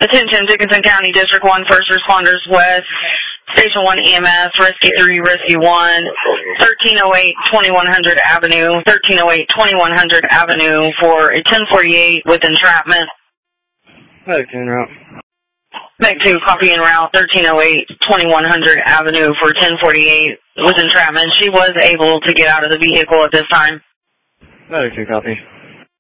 Attention, Dickinson County District 1, first responders west, Station 1 EMS, Rescue 3, Rescue 1, 1308 2100 Avenue, 1308 2100 Avenue for a 1048 with entrapment. Medic en route. Medic 2, copy en route, 1308 2100 Avenue for 1048 with entrapment. She was able to get out of the vehicle at this time. Medic 2, copy.